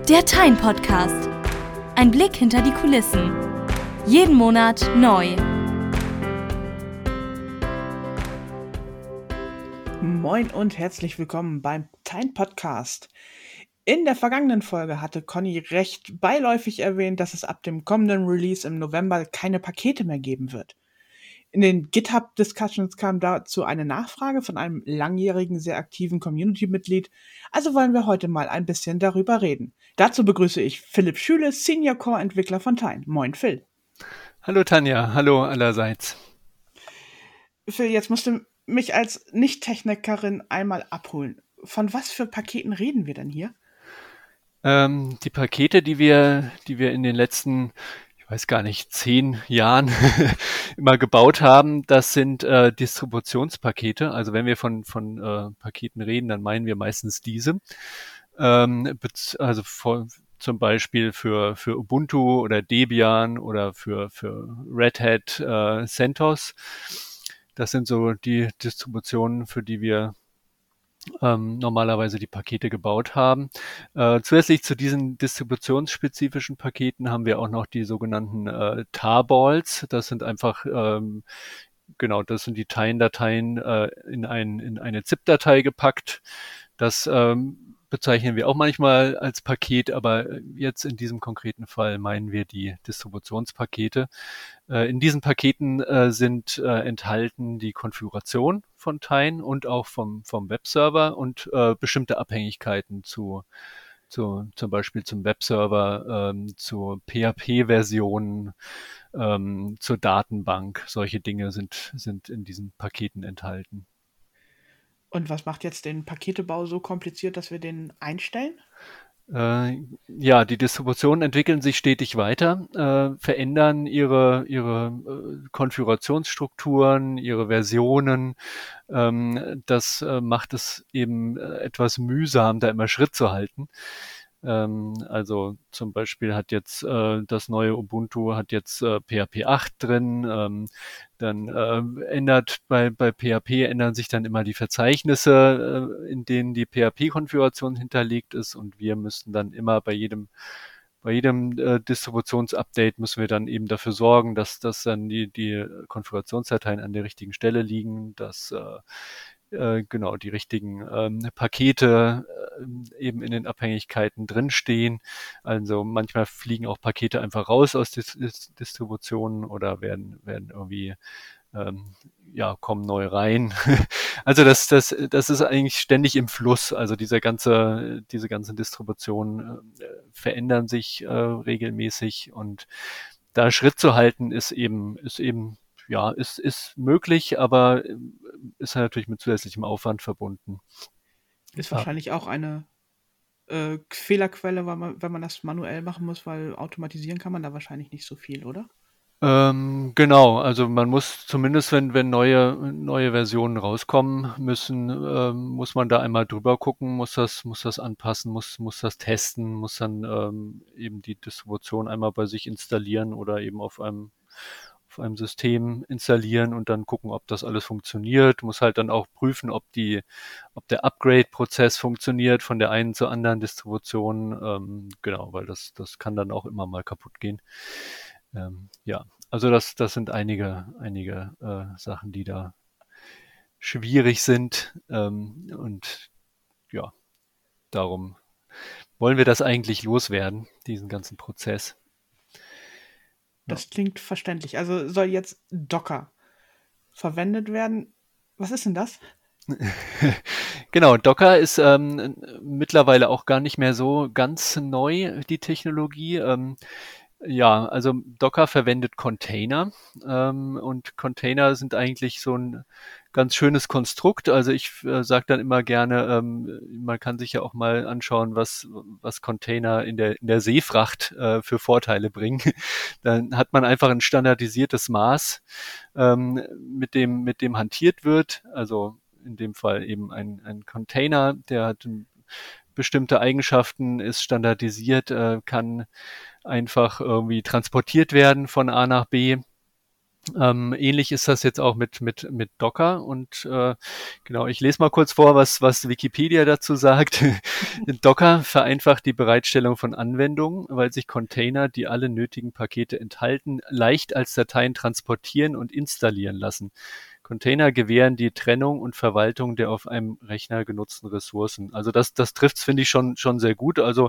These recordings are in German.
Der Tyne Podcast. Ein Blick hinter die Kulissen. Jeden Monat neu. Moin und herzlich willkommen beim Tyne Podcast. In der vergangenen Folge hatte Conny recht beiläufig erwähnt, dass es ab dem kommenden Release im November keine Pakete mehr geben wird. In den GitHub-Discussions kam dazu eine Nachfrage von einem langjährigen, sehr aktiven Community-Mitglied, also wollen wir heute mal ein bisschen darüber reden. Dazu begrüße ich Philipp Schüle, Senior Core-Entwickler von Tyne. Moin Phil. Hallo Tanja, hallo allerseits. Phil, jetzt musst du mich als Nicht-Technikerin einmal abholen. Von was für Paketen reden wir denn hier? Die Pakete, die wir in den letzten, ich weiß gar nicht, 10 Jahren immer gebaut haben, das sind Distributionspakete. Also wenn wir von Paketen reden, dann meinen wir meistens diese. Zum Beispiel für Ubuntu oder Debian oder für Red Hat CentOS. Das sind so die Distributionen, für die wir normalerweise die Pakete gebaut haben. Zusätzlich zu diesen distributionsspezifischen Paketen haben wir auch noch die sogenannten Tarballs. Das sind einfach das sind die Tyne-Dateien in eine ZIP-Datei gepackt. Das bezeichnen wir auch manchmal als Paket, aber jetzt in diesem konkreten Fall meinen wir die Distributionspakete. In diesen Paketen sind enthalten die Konfiguration von Tyne und auch vom Webserver und bestimmte Abhängigkeiten zum Beispiel zum Webserver, zur PHP-Version, zur Datenbank. Solche Dinge sind in diesen Paketen enthalten. Und was macht jetzt den Paketebau so kompliziert, dass wir den einstellen? Die Distributionen entwickeln sich stetig weiter, verändern ihre Konfigurationsstrukturen, ihre Versionen. Das macht es eben etwas mühsam, da immer Schritt zu halten. Also zum Beispiel hat jetzt das neue Ubuntu hat jetzt PHP 8 drin. Dann ändert bei PHP ändern sich dann immer die Verzeichnisse, in denen die PHP-Konfiguration hinterlegt ist, und wir müssen dann immer bei jedem Distributionsupdate müssen wir dann eben dafür sorgen, dass dann die Konfigurationsdateien an der richtigen Stelle liegen, dass die richtigen Pakete eben in den Abhängigkeiten drinstehen. Also manchmal fliegen auch Pakete einfach raus aus Distributionen oder werden irgendwie kommen neu rein. Also das ist eigentlich ständig im Fluss. Also diese ganzen Distributionen verändern sich regelmäßig, und da Schritt zu halten ist möglich, aber ist natürlich mit zusätzlichem Aufwand verbunden. Ist wahrscheinlich auch eine Fehlerquelle, wenn man das manuell machen muss, weil automatisieren kann man da wahrscheinlich nicht so viel, oder? Genau, also man muss zumindest, wenn neue Versionen rauskommen müssen, muss man da einmal drüber gucken, muss das anpassen, muss das testen, muss dann eben die Distribution einmal bei sich installieren oder eben auf einem System installieren und dann gucken, ob das alles funktioniert. Muss halt dann auch prüfen, ob der Upgrade-Prozess funktioniert von der einen zur anderen Distribution. Weil das kann dann auch immer mal kaputt gehen. Also das sind einige Sachen, die da schwierig sind. Und ja, darum wollen wir das eigentlich loswerden, diesen ganzen Prozess. Das klingt verständlich. Also soll jetzt Docker verwendet werden. Was ist denn das? Genau, Docker ist mittlerweile auch gar nicht mehr so ganz neu, die Technologie. Also Docker verwendet Container, und Container sind eigentlich so ein ganz schönes Konstrukt. Also ich sage dann immer gerne, man kann sich ja auch mal anschauen, was Container in der Seefracht für Vorteile bringen. Dann hat man einfach ein standardisiertes Maß, mit dem hantiert wird. Also in dem Fall eben ein Container, der hat bestimmte Eigenschaften, ist standardisiert, kann einfach irgendwie transportiert werden von A nach B. Ähnlich ist das jetzt auch mit Docker und genau, ich lese mal kurz vor, was Wikipedia dazu sagt. Docker vereinfacht die Bereitstellung von Anwendungen, weil sich Container, die alle nötigen Pakete enthalten, leicht als Dateien transportieren und installieren lassen. Container gewähren die Trennung und Verwaltung der auf einem Rechner genutzten Ressourcen. Also das trifft's, finde ich, schon sehr gut. Also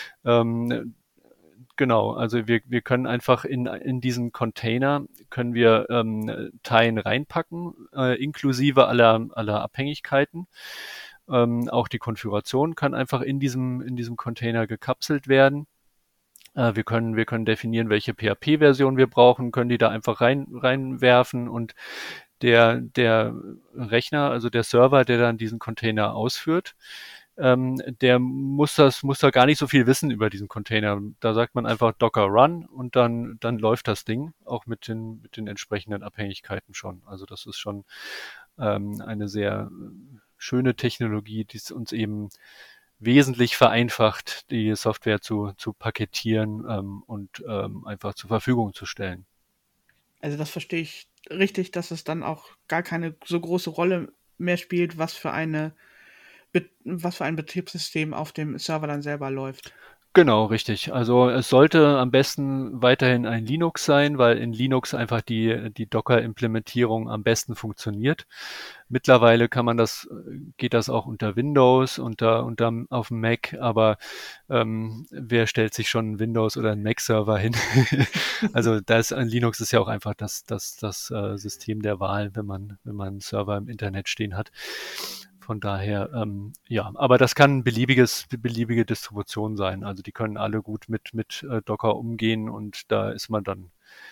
genau, also wir können einfach in diesen Container können wir Dateien reinpacken, inklusive aller Abhängigkeiten. Auch die Konfiguration kann einfach in diesem Container gekapselt werden. Wir können definieren, welche PHP-Version wir brauchen, können die da einfach reinwerfen und der Rechner, also der Server, der dann diesen Container ausführt, der muss da gar nicht so viel wissen über diesen Container. Da sagt man einfach Docker Run und dann läuft das Ding auch mit den entsprechenden Abhängigkeiten schon. Also das ist schon eine sehr schöne Technologie, die es uns eben wesentlich vereinfacht, die Software zu paketieren und einfach zur Verfügung zu stellen. Also das verstehe ich richtig, dass es dann auch gar keine so große Rolle mehr spielt, was für ein Betriebssystem auf dem Server dann selber läuft. Genau, richtig. Also es sollte am besten weiterhin ein Linux sein, weil in Linux einfach die Docker-Implementierung am besten funktioniert. Mittlerweile geht das auch unter Windows, auf dem Mac, aber wer stellt sich schon einen Windows oder einen Mac-Server hin? Also Linux ist ja auch einfach das System der Wahl, wenn man einen Server im Internet stehen hat. Von daher, ja, aber das kann beliebige Distribution sein. Also die können alle gut mit Docker umgehen und da ist man dann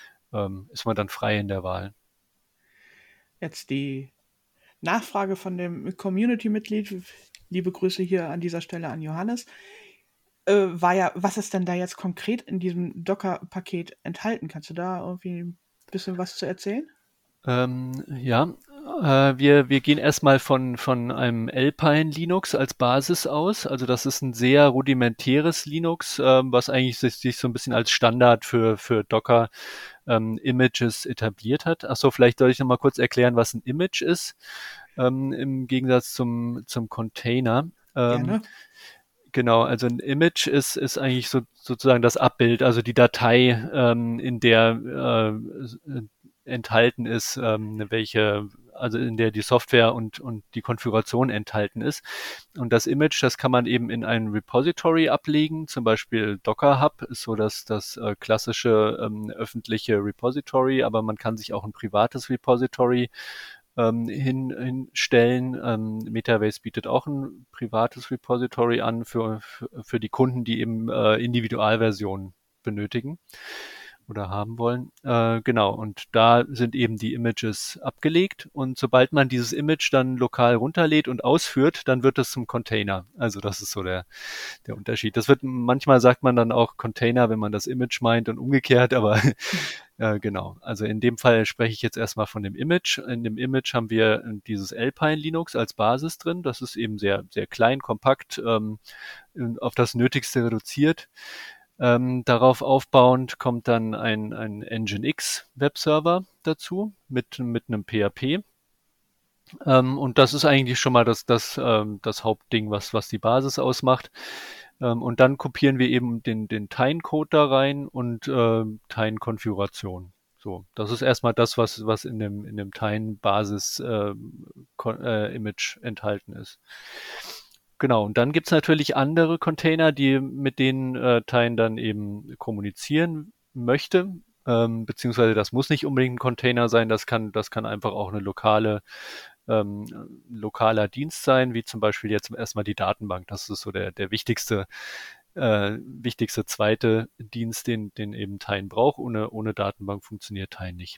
frei in der Wahl. Jetzt die Nachfrage von dem Community-Mitglied, liebe Grüße hier an dieser Stelle an Johannes, war ja, was ist denn da jetzt konkret in diesem Docker-Paket enthalten? Kannst du da irgendwie ein bisschen was zu erzählen? Ja, wir gehen erstmal von einem Alpine Linux als Basis aus. Also das ist ein sehr rudimentäres Linux, was eigentlich sich so ein bisschen als Standard für Docker Images etabliert hat. Ach so, vielleicht soll ich noch mal kurz erklären, was ein Image ist, im Gegensatz zum Container. Gerne. Genau, also ein Image ist eigentlich sozusagen das Abbild, also die Datei, in der enthalten ist, also in der die Software und die Konfiguration enthalten ist. Und das Image, das kann man eben in ein Repository ablegen, zum Beispiel Docker Hub ist so das klassische öffentliche Repository, aber man kann sich auch ein privates Repository hinstellen. Metabase bietet auch ein privates Repository an für die Kunden, die eben Individualversionen benötigen oder haben wollen. Genau, und da sind eben die Images abgelegt und sobald man dieses Image dann lokal runterlädt und ausführt, dann wird es zum Container. Also das ist so der Unterschied. Manchmal sagt man dann auch Container, wenn man das Image meint und umgekehrt, aber genau. Also in dem Fall spreche ich jetzt erstmal von dem Image. In dem Image haben wir dieses Alpine Linux als Basis drin. Das ist eben sehr, sehr klein, kompakt, auf das Nötigste reduziert. Darauf aufbauend kommt dann ein Nginx Webserver dazu mit einem PHP. Und das ist eigentlich schon mal das Hauptding, was die Basis ausmacht. Und dann kopieren wir eben den Tine-Code da rein und Tine-Konfiguration. So, das ist erstmal das, was in dem Tine-Basis Image enthalten ist. Genau, und dann gibt's natürlich andere Container, die mit denen Tine dann eben kommunizieren möchte. Beziehungsweise das muss nicht unbedingt ein Container sein, das kann einfach auch eine lokaler Dienst sein, wie zum Beispiel jetzt erstmal die Datenbank. Das ist so der wichtigste zweite Dienst, den eben Tine braucht. Ohne Datenbank funktioniert Tine nicht.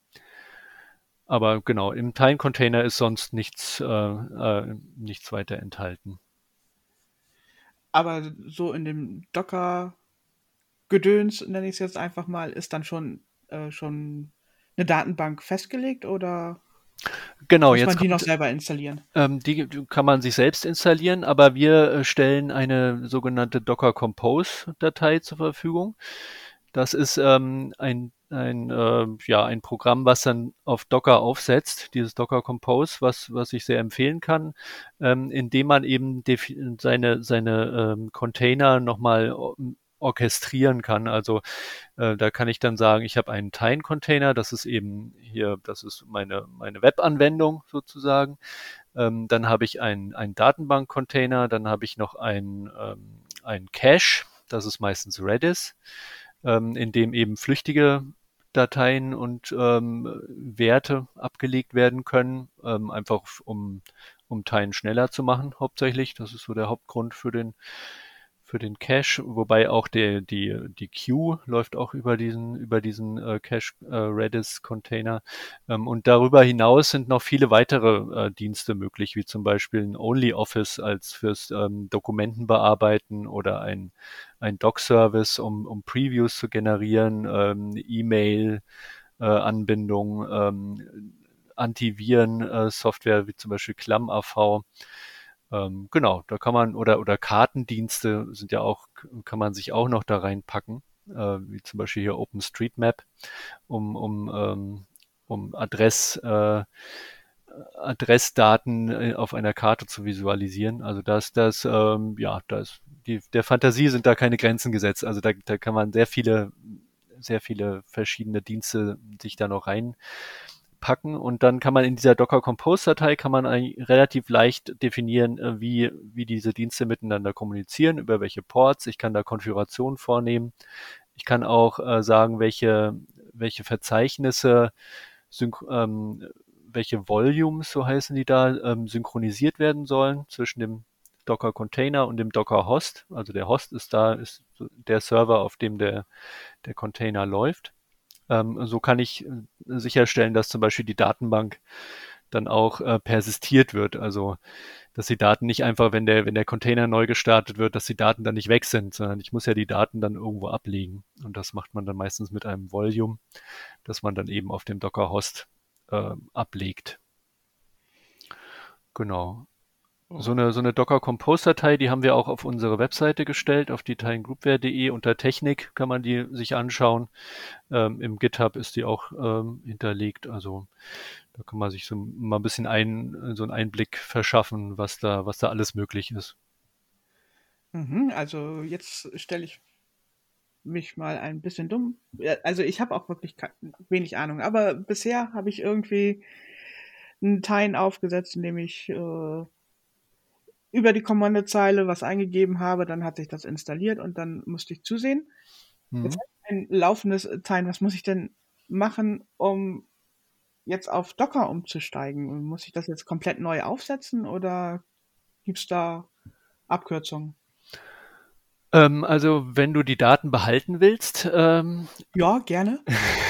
Aber genau, im Tine-Container ist sonst nichts weiter enthalten. Aber so in dem Docker-Gedöns, nenne ich es jetzt einfach mal, ist dann schon eine Datenbank festgelegt oder Genau, muss man die noch selber installieren? Die kann man sich selbst installieren, aber wir stellen eine sogenannte Docker Compose Datei zur Verfügung. Das ist ein ein Programm, was dann auf Docker aufsetzt, dieses Docker Compose, was ich sehr empfehlen kann, indem man eben seine Container nochmal orchestrieren kann. Also da kann ich dann sagen, ich habe einen Tine-Container, das ist eben hier, das ist meine Webanwendung sozusagen. Dann habe ich einen Datenbank-Container, dann habe ich noch ein Cache, das ist meistens Redis, in dem eben flüchtige Dateien und Werte abgelegt werden können, einfach um Teilen schneller zu machen, hauptsächlich. Das ist so der Hauptgrund für den Cache, wobei auch die Queue läuft auch über diesen Cache Redis Container. Und darüber hinaus sind noch viele weitere Dienste möglich, wie zum Beispiel ein OnlyOffice als fürs Dokumenten bearbeiten oder ein Doc-Service, um Previews zu generieren, E-Mail Anbindung, Antiviren-Software wie zum Beispiel ClamAV. Genau, da kann man oder Kartendienste sind ja auch, kann man sich auch noch da reinpacken, wie zum Beispiel hier OpenStreetMap, um Adressdaten auf einer Karte zu visualisieren. Also der Fantasie sind da keine Grenzen gesetzt. Also da kann man sehr viele verschiedene Dienste sich da noch reinpacken und dann kann man in dieser Docker Compose Datei kann man eigentlich relativ leicht definieren, wie diese Dienste miteinander kommunizieren, über welche Ports. Ich kann da Konfigurationen vornehmen. Ich kann auch sagen, welche Verzeichnisse, welche Volumes, so heißen die da, synchronisiert werden sollen zwischen dem Docker Container und dem Docker Host. Also der Host ist der Server, auf dem der Container läuft. So kann ich sicherstellen, dass zum Beispiel die Datenbank dann auch persistiert wird. Also, dass die Daten nicht einfach, wenn der Container neu gestartet wird, dass die Daten dann nicht weg sind, sondern ich muss ja die Daten dann irgendwo ablegen. Und das macht man dann meistens mit einem Volume, das man dann eben auf dem Docker-Host ablegt. Genau. So eine Docker-Compose-Datei, die haben wir auch auf unsere Webseite gestellt, auf die tilengroupware.de. Unter Technik kann man die sich anschauen. Im GitHub ist die auch hinterlegt. Also da kann man sich so mal ein bisschen so einen Einblick verschaffen, was da alles möglich ist. Also jetzt stelle ich mich mal ein bisschen dumm. Ja, also ich habe auch wirklich wenig Ahnung, aber bisher habe ich irgendwie einen Teil aufgesetzt, in dem ich über die Kommandozeile was eingegeben habe, dann hat sich das installiert und dann musste ich zusehen. Jetzt Mhm. habe ich ein laufendes Teil. Was muss ich denn machen, um jetzt auf Docker umzusteigen? Muss ich das jetzt komplett neu aufsetzen oder gibt's da Abkürzungen? Also wenn du die Daten behalten willst, Ja, gerne.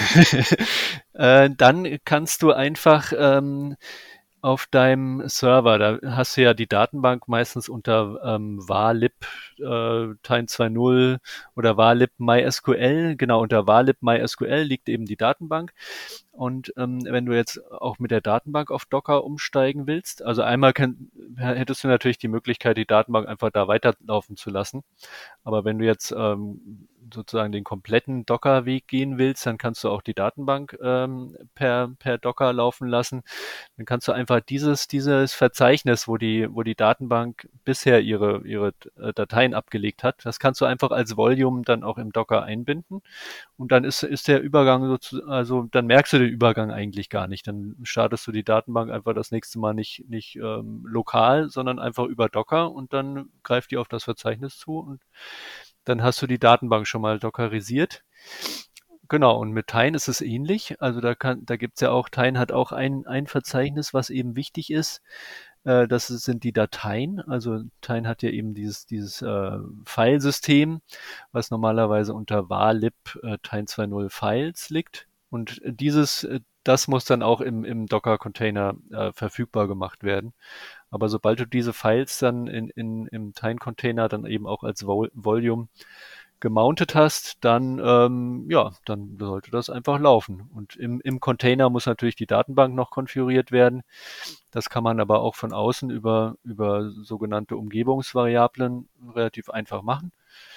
dann kannst du einfach auf deinem Server, da hast du ja die Datenbank meistens unter varlib Time 2.0 oder varlib MySQL. Genau, unter varlib MySQL liegt eben die Datenbank. Und wenn du jetzt auch mit der Datenbank auf Docker umsteigen willst, also einmal hättest du natürlich die Möglichkeit, die Datenbank einfach da weiterlaufen zu lassen. Aber wenn du jetzt sozusagen den kompletten Docker-Weg gehen willst, dann kannst du auch die Datenbank per Docker laufen lassen. Dann kannst du einfach dieses Verzeichnis, wo die Datenbank bisher ihre Dateien abgelegt hat, das kannst du einfach als Volume dann auch im Docker einbinden. Und dann ist der Übergang sozusagen, also dann merkst du den Übergang eigentlich gar nicht. Dann startest du die Datenbank einfach das nächste Mal nicht lokal, sondern einfach über Docker und dann greift die auf das Verzeichnis zu und dann hast du die Datenbank schon mal dockerisiert. Genau, und mit Tine ist es ähnlich. Also da gibt's ja auch, Tine hat auch ein Verzeichnis, was eben wichtig ist. Sind die Dateien. Also Tine hat ja eben dieses Filesystem, was normalerweise unter varlib Tine 2.0 Files liegt. Und das muss dann auch im Docker-Container verfügbar gemacht werden. Aber sobald du diese Files dann im Tine-Container dann eben auch als Volume gemountet hast, dann sollte das einfach laufen. Und im Container muss natürlich die Datenbank noch konfiguriert werden. Das kann man aber auch von außen über sogenannte Umgebungsvariablen relativ einfach machen.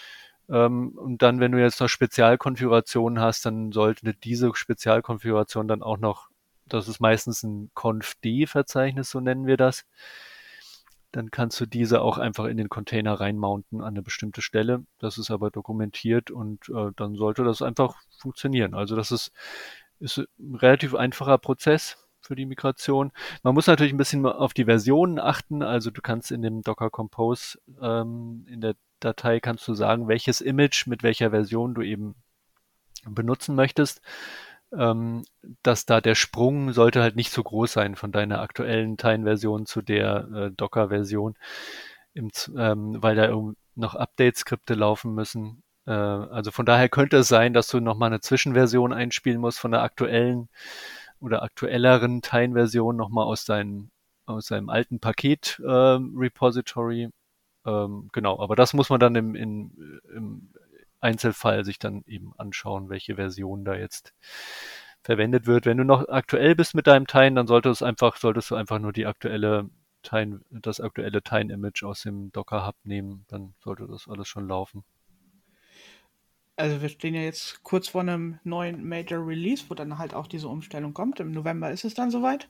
Und dann, wenn du jetzt noch Spezialkonfigurationen hast, dann sollte diese Spezialkonfiguration dann auch noch, das ist meistens ein Conf-D-Verzeichnis, so nennen wir das. Dann kannst du diese auch einfach in den Container reinmounten an eine bestimmte Stelle. Das ist aber dokumentiert und dann sollte das einfach funktionieren. Also das ist ein relativ einfacher Prozess für die Migration. Man muss natürlich ein bisschen auf die Versionen achten. Also du kannst in dem Docker Compose in der Datei kannst du sagen, welches Image mit welcher Version du eben benutzen möchtest. Dass da der Sprung sollte halt nicht so groß sein von deiner aktuellen Tine-Version zu der Docker-Version, weil da noch Update-Skripte laufen müssen. Also von daher könnte es sein, dass du nochmal eine Zwischenversion einspielen musst von der aktuellen oder aktuelleren Tine-Version nochmal aus deinem alten Paket-Repository. Genau, aber das muss man dann im Einzelfall sich dann eben anschauen, welche Version da jetzt verwendet wird. Wenn du noch aktuell bist mit deinem Tine, dann solltest du einfach nur das aktuelle Tine-Image aus dem Docker-Hub nehmen, dann sollte das alles schon laufen. Also wir stehen ja jetzt kurz vor einem neuen Major Release, wo dann halt auch diese Umstellung kommt. Im November ist es dann soweit.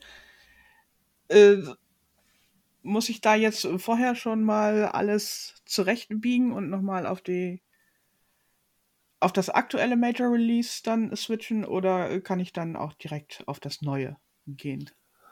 Muss ich da jetzt vorher schon mal alles zurechtbiegen und nochmal auf das aktuelle Major Release dann switchen oder kann ich dann auch direkt auf das neue gehen?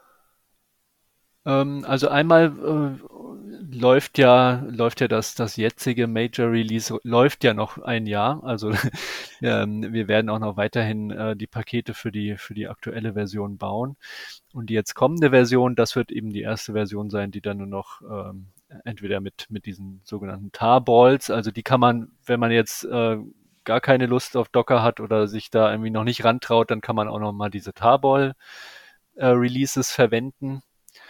Also einmal läuft ja das jetzige Major Release läuft ja noch ein Jahr. Also wir werden auch noch weiterhin die Pakete für die aktuelle Version bauen. Und die jetzt kommende Version, das wird eben die erste Version sein, die dann nur noch entweder mit diesen sogenannten Tarballs, also die kann man, wenn man jetzt gar keine Lust auf Docker hat oder sich da irgendwie noch nicht rantraut, dann kann man auch noch mal diese Tarball Releases verwenden.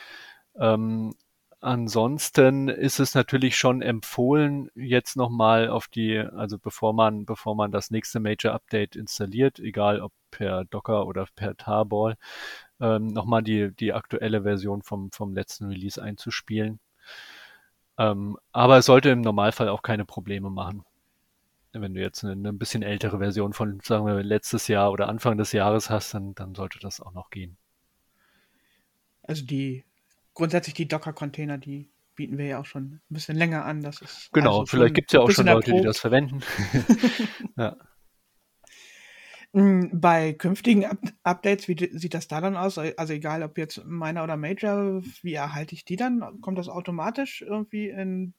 Ansonsten ist es natürlich schon empfohlen, jetzt nochmal also bevor man das nächste Major Update installiert, egal ob per Docker oder per Tarball, nochmal die aktuelle Version vom letzten Release einzuspielen. Aber es sollte im Normalfall auch keine Probleme machen. Wenn du jetzt eine bisschen ältere Version von, sagen wir, letztes Jahr oder Anfang des Jahres hast, dann sollte das auch noch gehen. Also grundsätzlich die Docker-Container, die bieten wir ja auch schon ein bisschen länger an. Das ist Genau, also vielleicht schon gibt es ja ein auch bisschen schon Leute, die das erprobt. verwenden. Ja. Bei künftigen Updates, wie sieht das da dann aus? Also egal, ob jetzt Minor oder Major, wie erhalte ich die dann? Kommt das automatisch irgendwie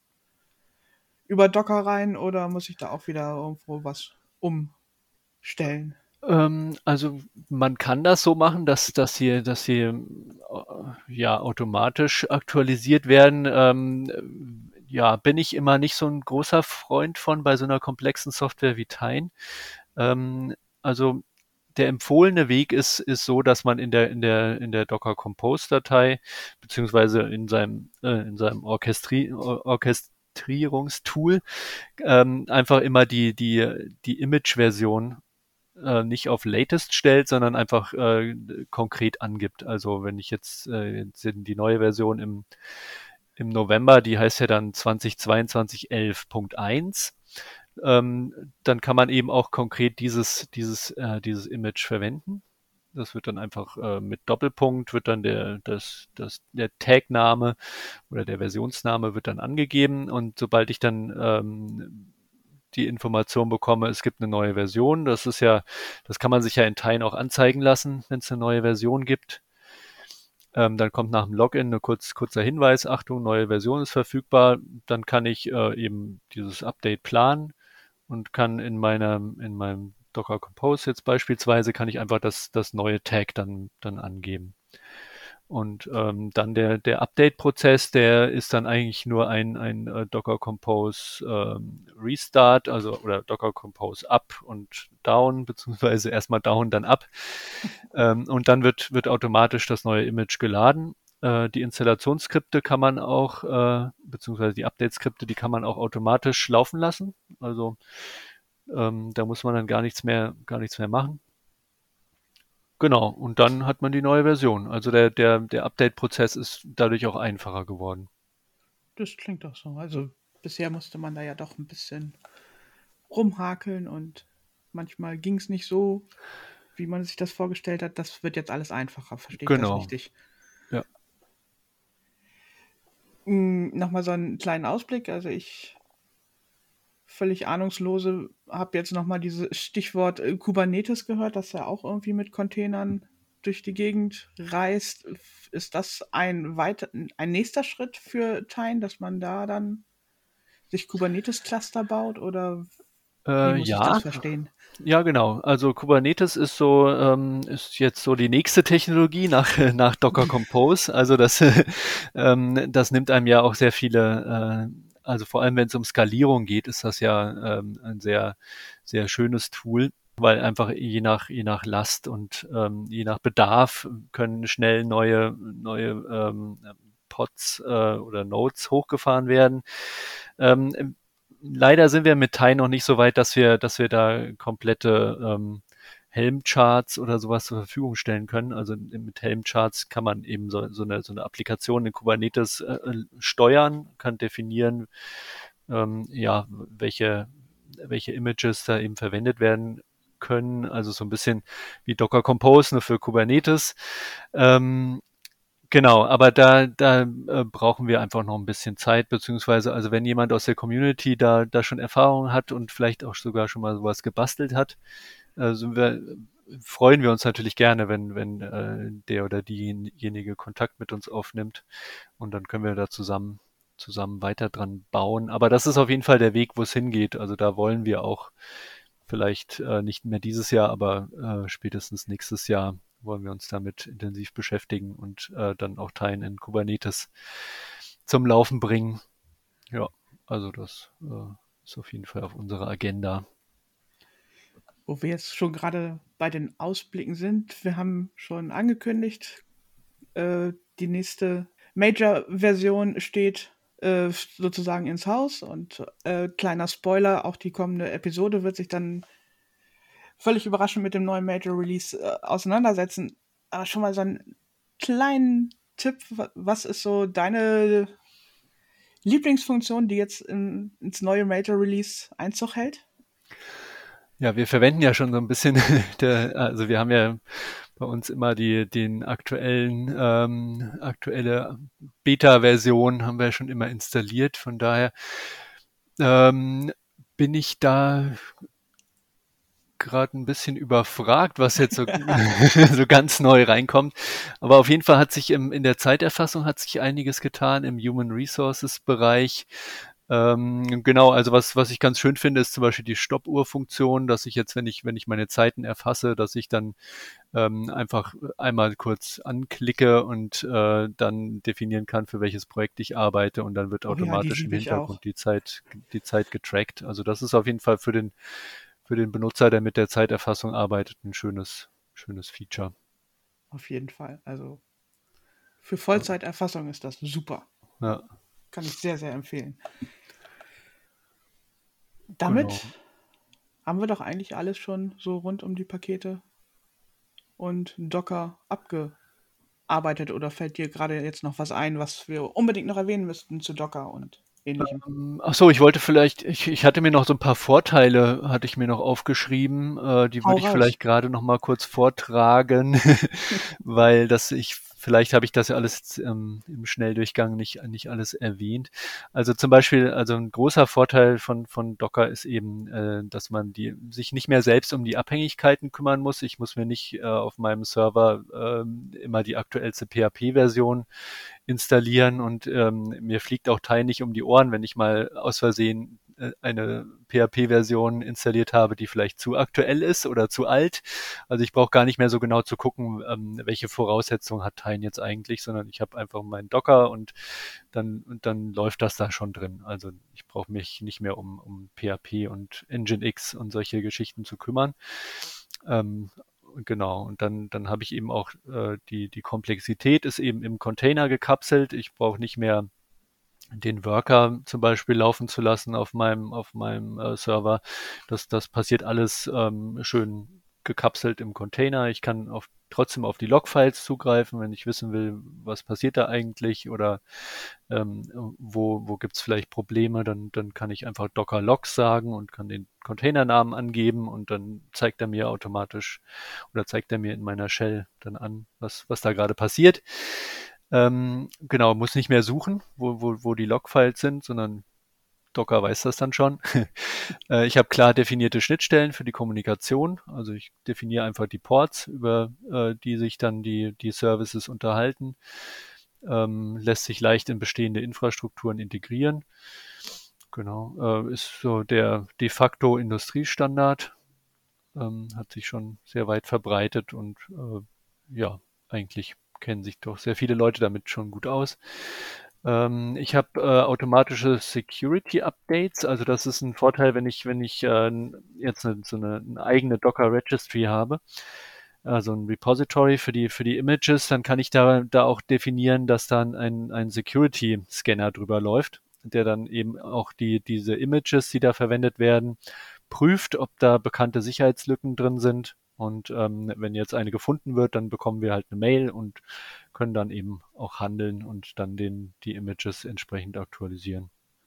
über Docker rein oder muss ich da auch wieder irgendwo was umstellen? Also man kann das so machen, dass sie ja automatisch aktualisiert werden. Ja, bin ich immer nicht so ein großer Freund von bei so einer komplexen Software wie Tine. Also der empfohlene Weg ist so, dass man in der Docker Compose Datei beziehungsweise in seinem Orchestrierungstool einfach immer die Image-Version nicht auf Latest stellt, sondern einfach konkret angibt. Also wenn ich jetzt die neue Version im November, die heißt ja dann 2022 11.1, dann kann man eben auch konkret dieses Image verwenden. Das wird dann einfach mit Doppelpunkt wird dann der Tag-Name oder der Versionsname wird dann angegeben und sobald ich dann die Information bekomme, es gibt eine neue Version, das kann man sich ja in Teilen auch anzeigen lassen, wenn es eine neue Version gibt. Dann kommt nach dem Login ein kurzer Hinweis, Achtung, neue Version ist verfügbar. Dann kann ich eben dieses Update planen und kann in meinem Docker Compose jetzt beispielsweise, kann ich einfach das neue Tag dann angeben. Und dann der Update-Prozess, der ist dann eigentlich nur ein Docker Compose Restart, also oder Docker Compose Up und Down, beziehungsweise erstmal Down, dann Up. Und dann wird automatisch das neue Image geladen. Die Installationsskripte kann man auch, beziehungsweise die Update-Skripte, die kann man auch automatisch laufen lassen. Also da muss man dann gar nichts mehr machen. Genau, und dann hat man die neue Version. Also der Update-Prozess ist dadurch auch einfacher geworden. Das klingt doch so. Also bisher musste man da ja doch ein bisschen rumhakeln und manchmal ging es nicht so, wie man sich das vorgestellt hat. Das wird jetzt alles einfacher, verstehe ich das Genau. richtig? Ja. Nochmal so einen kleinen Ausblick. Also ich völlig ahnungslose habe jetzt nochmal dieses Stichwort Kubernetes gehört, dass er auch irgendwie mit Containern durch die Gegend reist. Ist das ein nächster Schritt für Tine, dass man da dann sich Kubernetes-Cluster baut oder wie muss ich das Ja, verstehen? ja, genau. Also Kubernetes ist so, ist jetzt so die nächste Technologie nach, nach Docker Compose. Also das, das nimmt einem ja auch sehr viele, also vor allem wenn es um Skalierung geht, ist das ja ein sehr, sehr schönes Tool, weil einfach je nach Last und je nach Bedarf können schnell neue Pods oder Nodes hochgefahren werden. Leider sind wir mit Thai noch nicht so weit, dass wir da komplette Helm-Charts oder sowas zur Verfügung stellen können. Also mit Helm-Charts kann man eben so eine Applikation in Kubernetes steuern, kann definieren, ja, welche Images da eben verwendet werden können. Also so ein bisschen wie Docker Compose, nur für Kubernetes. Genau, aber da brauchen wir einfach noch ein bisschen Zeit, beziehungsweise also wenn jemand aus der Community da schon Erfahrung hat und vielleicht auch sogar schon mal sowas gebastelt hat, freuen wir uns natürlich gerne, wenn der oder diejenige Kontakt mit uns aufnimmt und dann können wir da zusammen weiter dran bauen. Aber das ist auf jeden Fall der Weg, wo es hingeht. Also da wollen wir auch vielleicht nicht mehr dieses Jahr, aber spätestens nächstes Jahr wollen wir uns damit intensiv beschäftigen und dann auch Teilen in Kubernetes zum Laufen bringen. Ja, also das ist auf jeden Fall auf unserer Agenda. Wo wir jetzt schon gerade bei den Ausblicken sind, wir haben schon angekündigt, die nächste Major-Version steht sozusagen ins Haus und kleiner Spoiler, auch die kommende Episode wird sich dann völlig überraschend mit dem neuen Major-Release auseinandersetzen. Aber schon mal so einen kleinen Tipp, was ist so deine Lieblingsfunktion, die jetzt ins neue Major-Release Einzug hält? Ja, wir verwenden ja schon so ein bisschen, also wir haben ja bei uns immer den aktuelle Beta-Version haben wir ja schon immer installiert. Von daher ähm, bin ich da gerade ein bisschen überfragt, was jetzt so, so ganz neu reinkommt. Aber auf jeden Fall hat sich in der Zeiterfassung hat sich einiges getan im Human Resources Bereich. Genau, also was ich ganz schön finde, ist zum Beispiel die Stoppuhr-Funktion, dass ich jetzt, wenn ich meine Zeiten erfasse, dass ich dann einfach einmal kurz anklicke und dann definieren kann, für welches Projekt ich arbeite und dann wird Oh ja, die automatisch im liebe ich auch. Hintergrund die Zeit getrackt. Also das ist auf jeden Fall für den Benutzer, der mit der Zeiterfassung arbeitet, ein schönes Feature. Auf jeden Fall. Also für Vollzeiterfassung ist das super. Ja, Kann ich sehr, sehr empfehlen. genau. Damit haben wir doch eigentlich alles schon so rund um die Pakete und Docker abgearbeitet. Oder fällt dir gerade jetzt noch was ein, was wir unbedingt noch erwähnen müssten zu Docker und ähnlichem? Ach so, ich wollte vielleicht, ich hatte mir noch so ein paar Vorteile, hatte ich mir noch aufgeschrieben, die Hau würde ich raus. vielleicht gerade noch mal kurz vortragen, weil vielleicht habe ich das ja alles im Schnelldurchgang nicht alles erwähnt. Also zum Beispiel, also ein großer Vorteil von Docker ist eben, dass man sich nicht mehr selbst um die Abhängigkeiten kümmern muss. Ich muss mir nicht auf meinem Server immer die aktuellste PHP-Version installieren und mir fliegt auch Teil nicht um die Ohren, wenn ich mal aus Versehen eine PHP-Version installiert habe, die vielleicht zu aktuell ist oder zu alt. Also ich brauche gar nicht mehr so genau zu gucken, welche Voraussetzungen hat Tine jetzt eigentlich, sondern ich habe einfach meinen Docker und dann läuft das da schon drin. Also ich brauche mich nicht mehr um PHP und Nginx und solche Geschichten zu kümmern. Ähm, Genau, und dann habe ich eben auch die Komplexität ist eben im Container gekapselt. Ich brauche nicht mehr den Worker zum Beispiel laufen zu lassen auf meinem Server. Das passiert alles schön gekapselt im Container. Ich kann trotzdem auf die Logfiles zugreifen, wenn ich wissen will, was passiert da eigentlich oder wo gibt es vielleicht Probleme, dann kann ich einfach Docker Logs sagen und kann den Containernamen angeben und dann zeigt er mir automatisch oder zeigt er mir in meiner Shell dann an, was da gerade passiert. Genau, muss nicht mehr suchen, wo die Logfiles sind, sondern Docker weiß das dann schon. Ich habe klar definierte Schnittstellen für die Kommunikation. Also ich definiere einfach die Ports, über die sich dann die Services unterhalten. Lässt sich leicht in bestehende Infrastrukturen integrieren. Genau, ist so der de facto Industriestandard. Hat sich schon sehr weit verbreitet und ja, eigentlich kennen sich doch sehr viele Leute damit schon gut aus. Ich habe automatische Security Updates, also das ist ein Vorteil, wenn ich jetzt eine eigene Docker Registry habe, also ein Repository für die Images, dann kann ich da auch definieren, dass dann ein Security Scanner drüber läuft, der dann eben auch diese Images, die da verwendet werden, prüft, ob da bekannte Sicherheitslücken drin sind. Und wenn jetzt eine gefunden wird, dann bekommen wir halt eine Mail und können dann eben auch handeln und dann die Images entsprechend aktualisieren.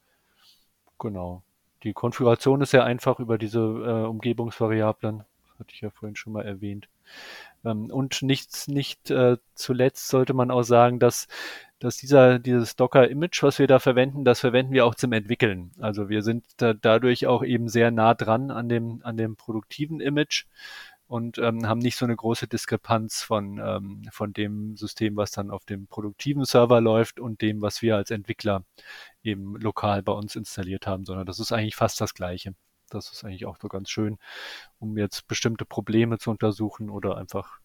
Genau. Die Konfiguration ist sehr einfach über diese Umgebungsvariablen. Das hatte ich ja vorhin schon mal erwähnt. Und nicht zuletzt sollte man auch sagen, dass dieses Docker-Image, was wir da verwenden, das verwenden wir auch zum Entwickeln. Also wir sind dadurch auch eben sehr nah dran an dem produktiven Image und haben nicht so eine große Diskrepanz von dem System, was dann auf dem produktiven Server läuft und dem, was wir als Entwickler eben lokal bei uns installiert haben, sondern das ist eigentlich fast das Gleiche. Das ist eigentlich auch so ganz schön, um jetzt bestimmte Probleme zu untersuchen oder einfach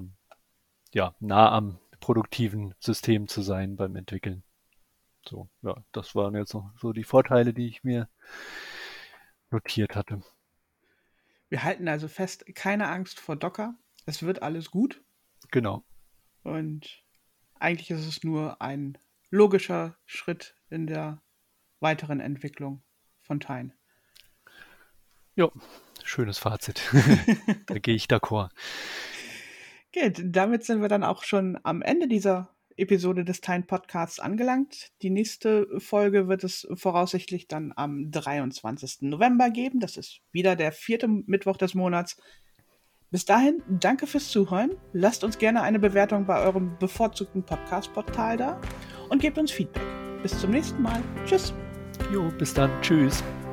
nah am produktiven System zu sein beim Entwickeln. So, ja, das waren jetzt noch so die Vorteile, die ich mir notiert hatte. Wir halten also fest, keine Angst vor Docker. Es wird alles gut. Genau. Und eigentlich ist es nur ein logischer Schritt in der weiteren Entwicklung von Tine. Ja, schönes Fazit. Da gehe ich d'accord. Gut, damit sind wir dann auch schon am Ende dieser Episode des Tine Podcasts angelangt. Die nächste Folge wird es voraussichtlich dann am 23. November geben. Das ist wieder der 4. Mittwoch des Monats. Bis dahin, danke fürs Zuhören. Lasst uns gerne eine Bewertung bei eurem bevorzugten Podcast-Portal da und gebt uns Feedback. Bis zum nächsten Mal. Tschüss. Jo, bis dann. Tschüss.